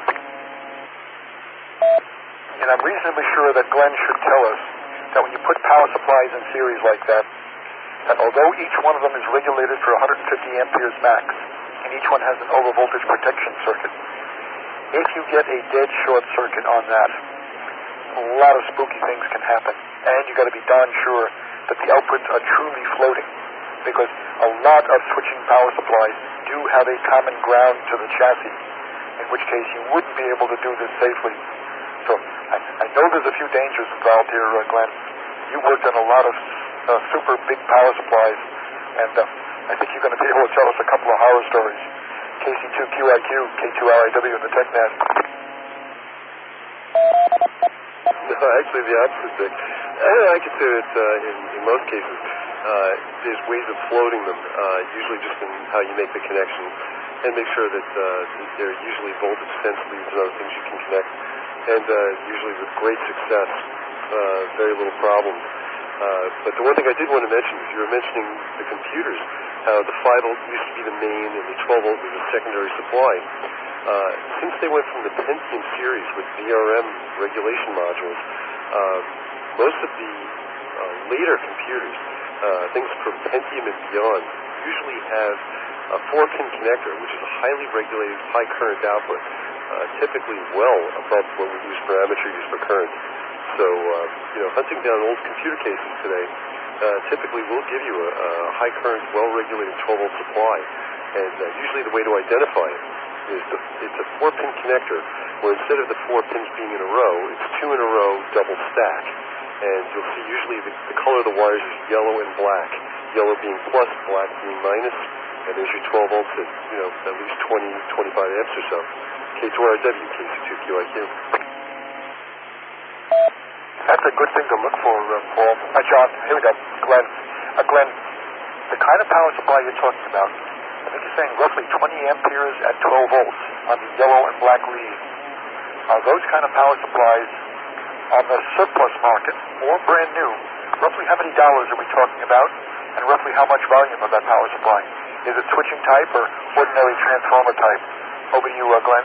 And I'm reasonably sure that Glenn should tell us that when you put power supplies in series like that although each one of them is regulated for 150 amperes max, and each one has an overvoltage protection circuit, if you get a dead short circuit on that, a lot of spooky things can happen. And you got to be darn sure that the outputs are truly floating, because a lot of switching power supplies do have a common ground to the chassis, in which case you wouldn't be able to do this safely. So I know there's a few dangers involved here, Glenn. You worked on a lot of super big power supplies, and I think you're going to be able to tell us a couple of horror stories. KC2QIQ, K2LIW in the TechNet. No, actually the opposite, Dick. I could say that in most cases, there's ways of floating them, usually just in how you make the connection, and make sure that they're usually voltage sense leads and other things you can connect, and usually with great success, very little problems. But the one thing I did want to mention is you were mentioning the computers, how the 5 volt used to be the main and the 12 volt was a secondary supply. Since they went from the Pentium series with VRM regulation modules, most of the later computers, things from Pentium and beyond, usually have a 4-pin connector, which is a highly regulated high current output, typically well above what we use for amateur use for current. So, hunting down old computer cases today typically will give you a high current, well-regulated 12-volt supply. And usually the way to identify it is it's a 4-pin connector where instead of the 4 pins being in a row, it's 2 in a row, double stack. And you'll see usually the color of the wires is yellow and black. Yellow being plus, black being minus. And there's your 12 volts at, at least 20, 25 amps or so. K2RW, KC2QIQ. That's a good thing to look for, Paul. John, here we go. Glenn. Glenn, the kind of power supply you're talking about, I think you're saying roughly 20 amperes at 12 volts on the yellow and black lead. Are those kind of power supplies on the surplus market or brand new? Roughly how many dollars are we talking about, and roughly how much volume of that power supply? Is it switching type or ordinary transformer type? Over to you, Glenn.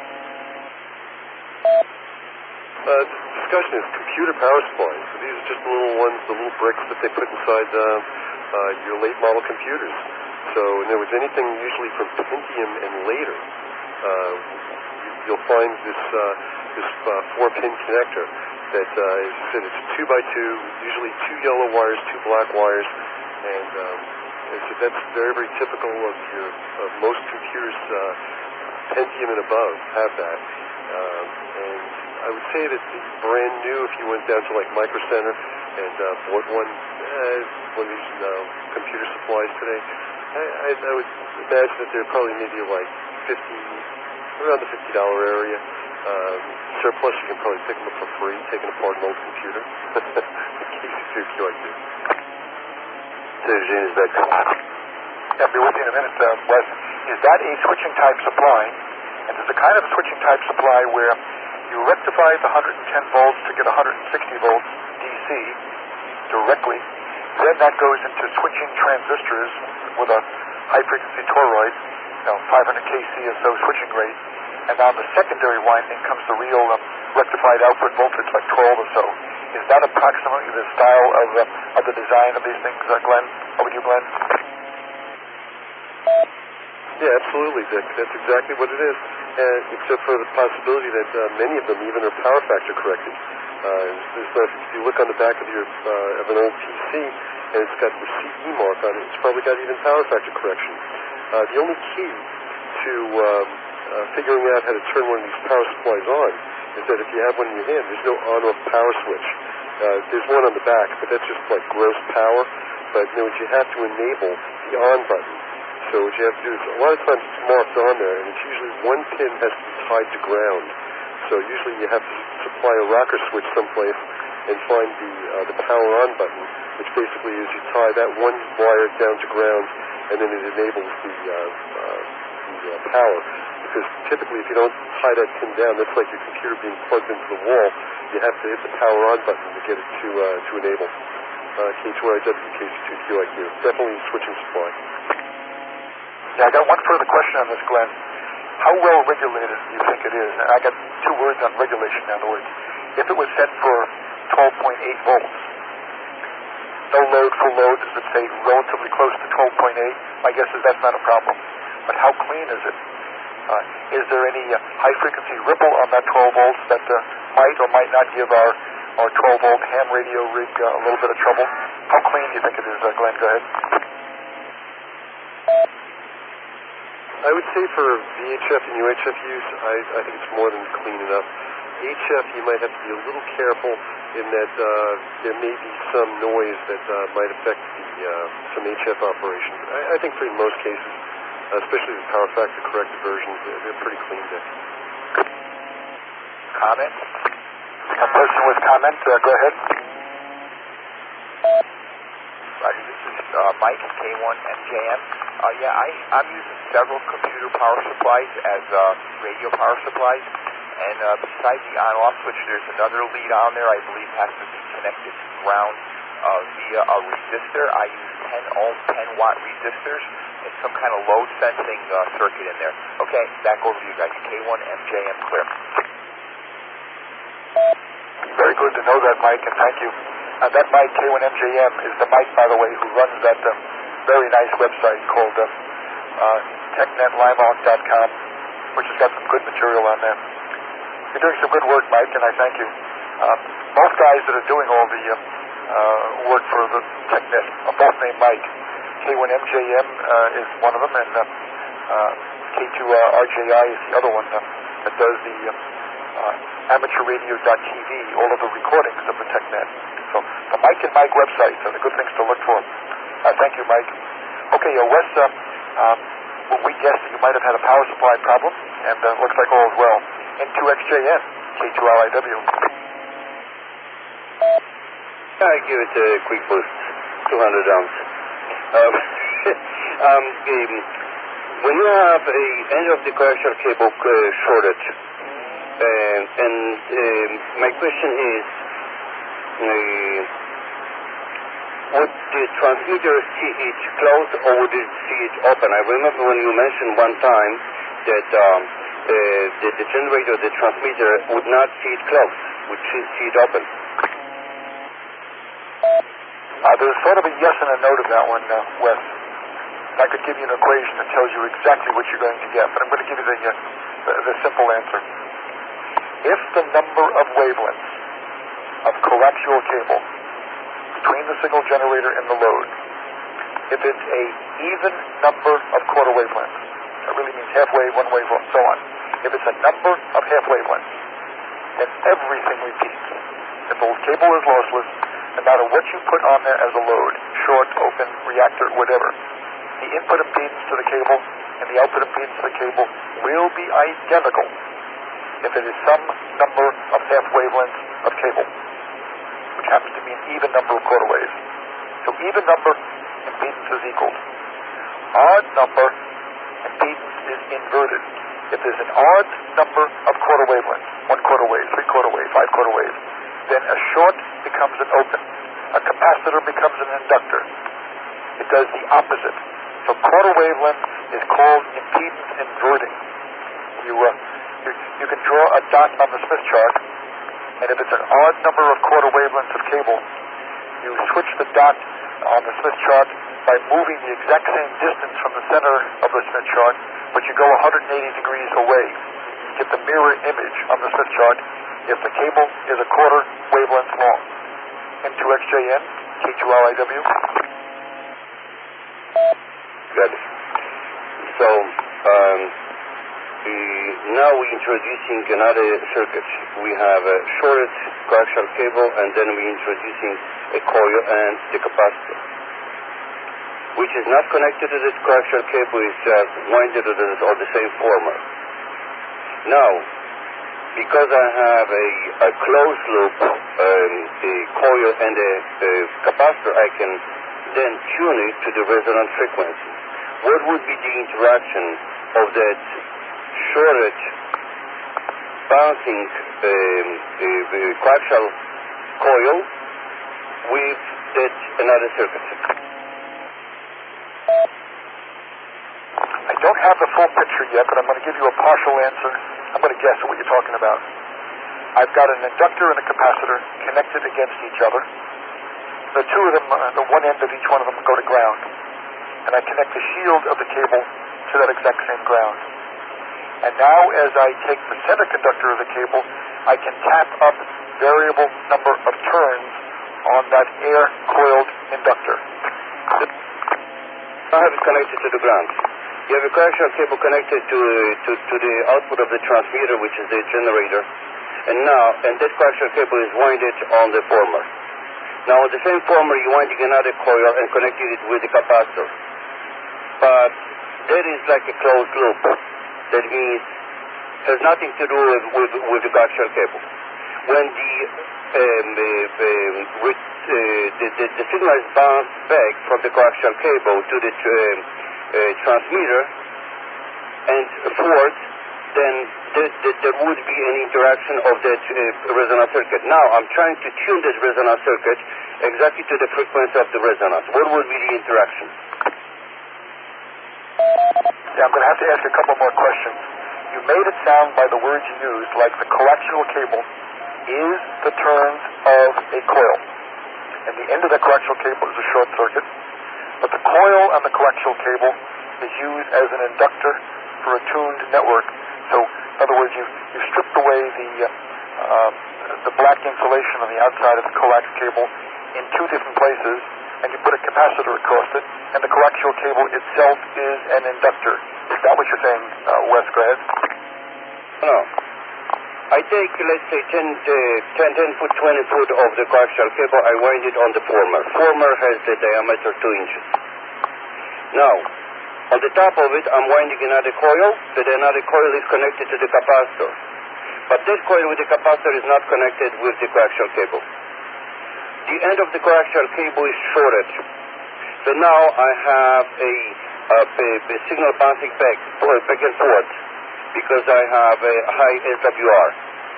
The discussion is computer power supplies. So these are just the little ones, the little bricks that they put inside your late model computers. So in other words, anything usually from Pentium and later, you'll find this 4-pin connector that, as you said, it's 2x2, usually 2 yellow wires, 2 black wires, and so that's very, very typical of most computers. Pentium and above have that. And I would say that the brand new, if you went down to like Micro Center and bought one of these computer supplies today, I would imagine that they're probably maybe like around the $50 area. Surplus, you can probably pick them up for free, taking apart an old computer. KC2QIQ. Eugene is back. Yeah, I'll be with you in a minute, Wes. Is that a switching type supply? And there's a kind of switching type supply where you rectify the 110 volts to get 160 volts DC directly. Then that goes into switching transistors with a high-frequency toroid, 500 kC or so switching rate. And on the secondary winding comes the real rectified output voltage, like 12 or so. Is that approximately the style of the design of these things, Glenn? Over to you, Glenn. Yeah, absolutely, Dick. That's exactly what it is. Except for the possibility that many of them even are power factor corrected. If you look on the back of an old PC and it's got the CE mark on it, it's probably got even power factor correction. The only key to figuring out how to turn one of these power supplies on is that if you have one in your hand, there's no on-off power switch. There's one on the back, but that's just like gross power. but what you have to enable the on button. So what you have to do is, a lot of times it's marked on there, and it's usually one pin has to be tied to ground. So usually you have to supply a rocker switch someplace and find the power on button, which basically is you tie that one wire down to ground, and then it enables the power. Because typically if you don't tie that pin down, that's like your computer being plugged into the wall. You have to hit the power on button to get it to enable. K2RIW, KC2QIQ. Definitely switching supply. Yeah, I got one further question on this, Glenn. How well regulated do you think it is? And I got two words on regulation, in other words. If it was set for 12.8 volts, no load, full load, does it say relatively close to 12.8? My guess is that's not a problem. But how clean is it? Is there any high-frequency ripple on that 12 volts that might or might not give our 12-volt ham radio rig a little bit of trouble? How clean do you think it is, Glenn? Go ahead. I would say for VHF and UHF use, I think it's more than clean enough. HF, you might have to be a little careful in that there may be some noise that might affect some HF operation. I think for most cases, especially the power factor corrected versions, they're pretty clean, Dick. Comment? A person with comment, go ahead. This is Mike, K1MJM. I'm using several computer power supplies as radio power supplies, and besides the on-off switch, there's another lead on there I believe has to be connected to ground via a resistor. I use 10-ohm, 10-watt resistors and some kind of load sensing circuit in there. Okay, back over to you guys. K1MJM clear. Very good to know that, Mike, and thank you. That Mike, K1MJM, is the Mike, by the way, who runs that very nice website called technetlimehawk.com, which has got some good material on there. You're doing some good work, Mike, and I thank you. Most guys that are doing all the work for the TechNet are both named Mike. K1MJM is one of them, and K2RJI is the other one that does the amateurradio.tv, all of the recordings of the TechNet. So the Mike and Mike websites are the good things to look for. Thank you, Mike. Okay, Wes, we guessed that you might have had a power supply problem, and looks like all is well. N2XJN, K2RIW. I give it a quick boost, 200 amps. When you have a end of the coaxial cable shortage, and my question is, would the transmitter see it closed or would it see it open? I remember when you mentioned one time that the generator, the transmitter, would not see it closed, would see it open. There's sort of a yes and a no to that one, Wes. I could give you an equation that tells you exactly what you're going to get, but I'm going to give you the simple answer. If the number of wavelengths of coaxial cable between the signal generator and the load, if it's a even number of quarter wavelengths, that really means half wave, 1 wave, and so on. If it's a number of half wavelengths, then everything repeats. If the cable is lossless, no matter what you put on there as a load, short, open, reactor, whatever, the input impedance to the cable and the output impedance to the cable will be identical if it is some number of half wavelengths of cable, which happens to be an even number of quarter waves. So even number, impedance is equal. Odd number, impedance is inverted. If there's an odd number of quarter wavelengths, 1 quarter wave, 3 quarter wave, 5 quarter wave, then a short becomes an open. A capacitor becomes an inductor. It does the opposite. So quarter wavelength is called impedance inverting. You can draw a dot on the Smith chart, and if it's an odd number of quarter wavelengths of cable, you switch the dot on the Smith chart by moving the exact same distance from the center of the Smith chart, but you go 180 degrees away. You get the mirror image on the Smith chart if the cable is a quarter wavelength long. N2XJN, K2RIW. Got it. So, now we're introducing another circuit. We have a shorted coaxial cable, and then we're introducing a coil and the capacitor. which is not connected to the coaxial cable, is winded on the same former. Now, because I have a closed loop, a coil and a capacitor, I can then tune it to the resonant frequency. What would be the interaction of that shorted bouncing coaxial coil with that another circuit? I don't have the full picture yet, but I'm going to give you a partial answer. I'm going to guess what you're talking about. I've got an inductor and a capacitor connected against each other. The two of them, the one end of each one of them go to ground. And I connect the shield of the cable to that exact same ground. And now as I take the center conductor of the cable, I can tap up variable number of turns on that air-coiled inductor. I have it connected to the ground. You have a coaxial cable connected to the output of the transmitter, which is the generator. And that coaxial cable is winded on the former. Now, on the same former, you're winding another coil and connecting it with the capacitor. But that is like a closed loop. That means has nothing to do with the coaxial cable. When the signal is bounced back from the coaxial cable to the transmitter and forward, then there would be an interaction of that resonance circuit. Now I'm trying to tune that resonance circuit exactly to the frequency of the resonance. What would be the interaction? Yeah, I'm going to have to ask a couple more questions. You made it sound by the words you used like the coaxial cable is the turns of a coil. And the end of the coaxial cable is a short circuit. But the coil on the coaxial cable is used as an inductor for a tuned network. So, in other words, you stripped away the black insulation on the outside of the coax cable in two different places, and you put a capacitor across it, and the coaxial cable itself is an inductor. Is that what you're saying, Wes? Go ahead. No. I take, let's say, 10 foot, 20 foot of the coaxial cable, I wind it on the former. Former has the diameter 2 inches. Now, on the top of it, I'm winding another coil, so another coil is connected to the capacitor. But this coil with the capacitor is not connected with the coaxial cable. The end of the coaxial cable is shorted. So now I have a signal bouncing back and forth, because I have a high SWR.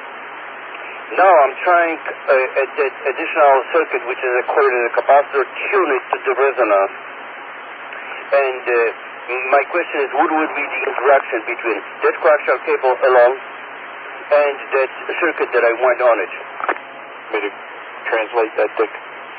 Now I'm trying that additional circuit, which is a coil and a capacitor, tune it to the resonance. And my question is, what would be the interaction between that coaxial cable alone and that circuit that I wind on it? May I translate that, Dick?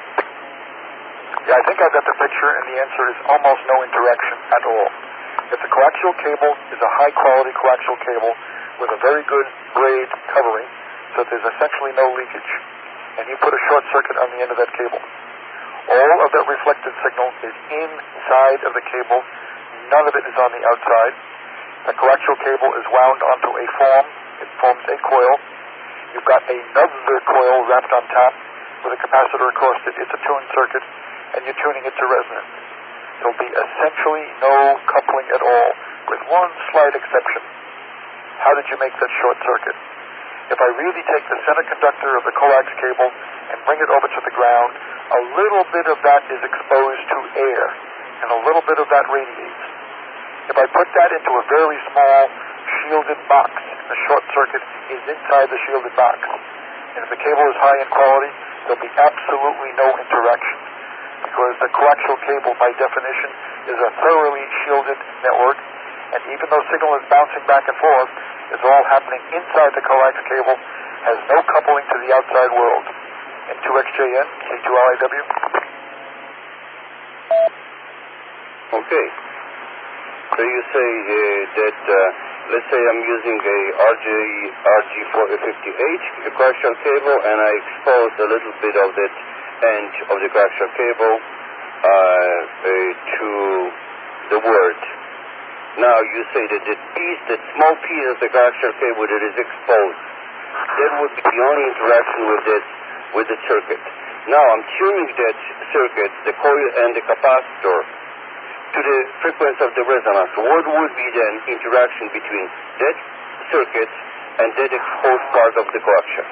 Yeah, I think I got the picture, and the answer is almost no interaction at all. If the coaxial cable is a high-quality coaxial cable with a very good braid covering, so there's essentially no leakage, and you put a short circuit on the end of that cable, all of that reflected signal is inside of the cable. None of it is on the outside. The coaxial cable is wound onto a form. It forms a coil. You've got another coil wrapped on top with a capacitor across it. It's a tuned circuit, and you're tuning it to resonance. There'll be essentially no coupling at all, with one slight exception. How did you make that short circuit? If I really take the center conductor of the coax cable and bring it over to the ground, a little bit of that is exposed to air, and a little bit of that radiates. If I put that into a very small shielded box, the short circuit is inside the shielded box. And if the cable is high in quality, there'll be absolutely no interaction, because the coaxial cable, by definition, is a thoroughly shielded network, and even though signal is bouncing back and forth, it's all happening inside the coax cable, has no coupling to the outside world. M2XJN, K2RIW. Okay. So you say that, let's say I'm using a RG458 coaxial cable, and I expose a little bit of that end of the coaxial cable to the word. Now you say that that small piece of the coaxial cable that is exposed, that would be the only interaction with the circuit. Now I'm tuning that circuit, the coil and the capacitor, to the frequency of the resonance, what would be the interaction between that circuit and that exposed part of the coaxial?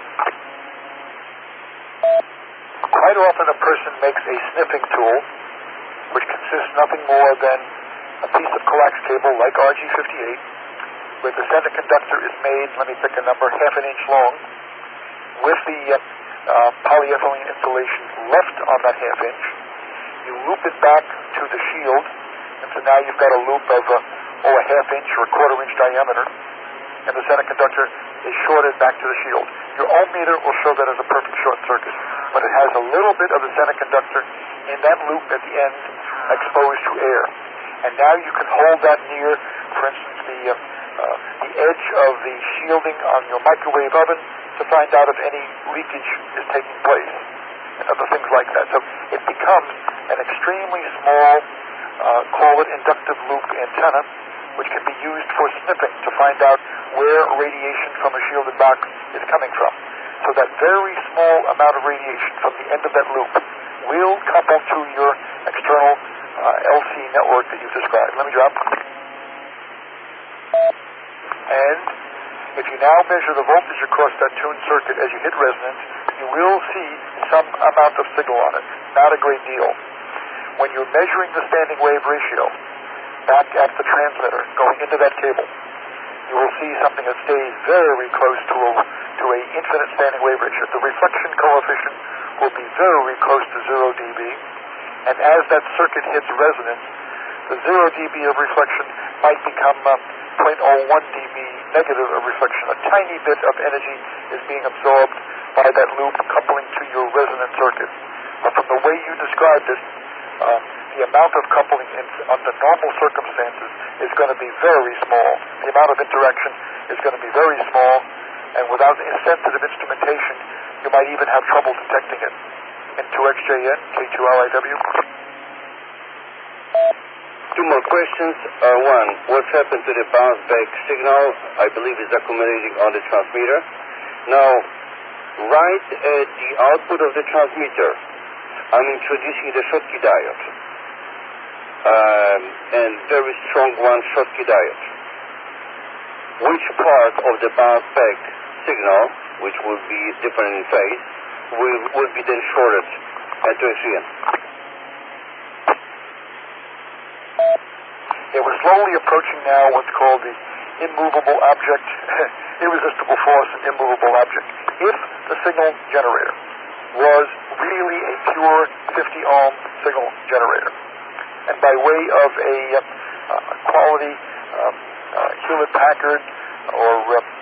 Quite often a person makes a sniffing tool, which consists nothing more than a piece of coax cable like RG58, where the center conductor is made, let me pick a number, half an inch long, with the polyethylene insulation left on that half inch. You loop it back to the shield, and so now you've got a loop of a half inch or a quarter inch diameter, and the center conductor is shorted back to the shield. Your ohm meter will show that as a perfect short circuit, but it has a little bit of the center conductor in that loop at the end exposed to air. And now you can hold that near, for instance, the edge of the shielding on your microwave oven to find out if any leakage is taking place and other things like that. So it becomes an extremely small, call it inductive loop antenna, which can be used for sniffing to find out where radiation from a shielded box is coming from. So that very small amount of radiation from the end of that loop will couple to your external LC network that you've described. Let me drop. And if you now measure the voltage across that tuned circuit as you hit resonance, you will see some amount of signal on it. Not a great deal. When you're measuring the standing wave ratio back at the transmitter going into that cable, you will see something that stays very close to a infinite standing wave ratio. The reflection coefficient will be very close to 0 dB, and as that circuit hits resonance, the 0 dB of reflection might become 0.01 dB negative of reflection. A tiny bit of energy is being absorbed by that loop coupling to your resonant circuit. But from the way you described it, the amount of coupling under normal circumstances is going to be very small. The amount of interaction is going to be very small, and without sensitive instrumentation, you might even have trouble detecting it. In 2XJN, K2RIW. Two more questions. One, what's happened to the bounce back signal? I believe it's accumulating on the transmitter. Now, right at the output of the transmitter, I'm introducing the Schottky diode, and very strong one Schottky diode. Which part of the bounce back signal, which would be different in phase, would be then shorted at 2XJN? Yeah, we're slowly approaching now what's called the immovable object, irresistible force and immovable object. If the signal generator was really a pure 50 ohm signal generator, and by way of a quality Hewlett-Packard or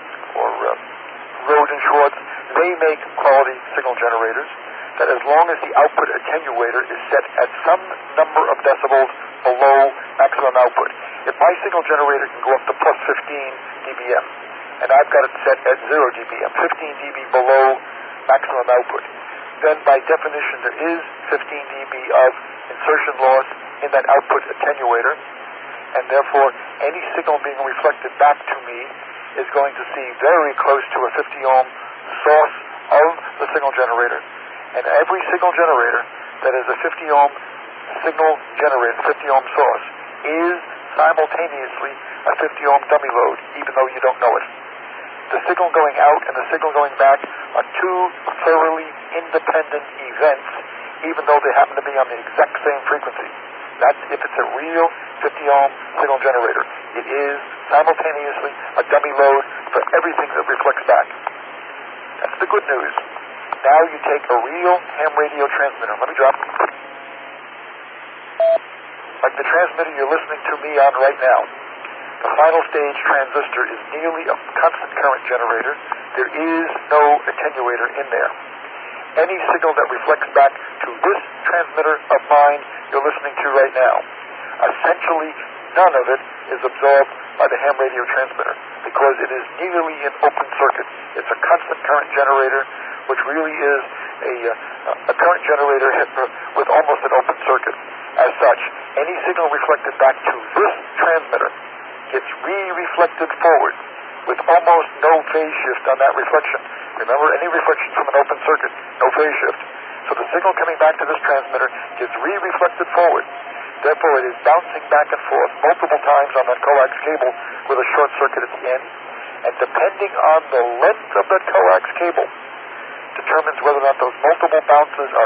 Rohde & Schwarz, they make quality signal generators that as long as the output attenuator is set at some number of decibels below maximum output. If my signal generator can go up to plus 15 dBm, and I've got it set at 0 dBm, 15 dB below maximum output, then by definition there is 15 dB of insertion loss in that output attenuator, and therefore any signal being reflected back to me is going to see very close to a 50 ohm source of the signal generator. And every signal generator that is a 50 ohm signal generator, 50 ohm source, is simultaneously a 50 ohm dummy load, even though you don't know it. The signal going out and the signal going back are two thoroughly independent events, even though they happen to be on the exact same frequency. That's if it's a real 50 ohm signal generator. It is simultaneously a dummy load for everything that reflects back. That's the good news. Now you take a real ham radio transmitter. Let me drop it. Like the transmitter you're listening to me on right now. The final stage transistor is nearly a constant current generator. There is no attenuator in there. Any signal that reflects back to this transmitter of mine you're listening to right now, essentially none of it is absorbed by the ham radio transmitter because it is nearly an open circuit. It's a constant current generator, which really is a current generator with almost an open circuit. As such, any signal reflected back to this transmitter gets re-reflected forward with almost no phase shift on that reflection. Remember, any reflection from an open circuit, no phase shift. So the signal coming back to this transmitter gets re-reflected forward. Therefore, it is bouncing back and forth multiple times on that coax cable with a short circuit at the end. And depending on the length of that coax cable, determines whether or not those multiple bounces are